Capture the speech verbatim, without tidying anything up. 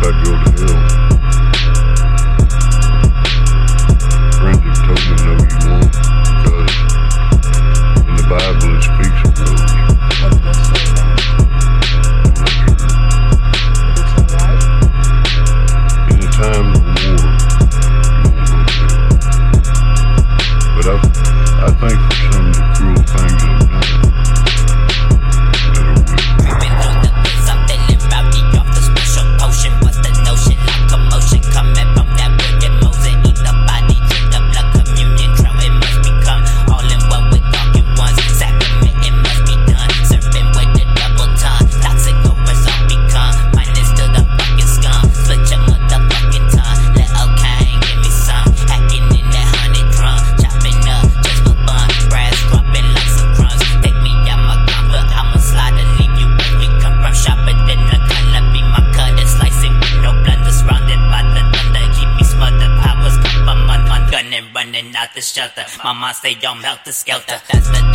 I'd go to hell. Friends have told me no, you won't, because in the Bible it speaks of those. What does it say about it? I'm not sure. Is it alright? In the time of war, you won't go to hell. But I, I think for some of the cruel things I've done, that I will. Moving through the biz, I'm feeling rowdy off the special potion. What's the notion? Like commotion coming from that wicked Moses. Eat the body, drink the blood communion. Trout, it must become all in one with talking ones. Sacrament, it must be done. Serving with the double tongue. Toxic overs all become. Minus to the fucking scum. Split your motherfucking tongue. Let O'Kane give me some. Hacking in that honey drum. Chopping up just for fun. Brass dropping like some crumbs. Take me out my comfort. I'ma slide and leave you every come from sharper than the color. Be my cutter. Slicing with no blunder. Surrounded by the thunder. Keep me smothered. Powers come from un- un- gun and running out the shelter. My mind say I'm helter skelter. That's the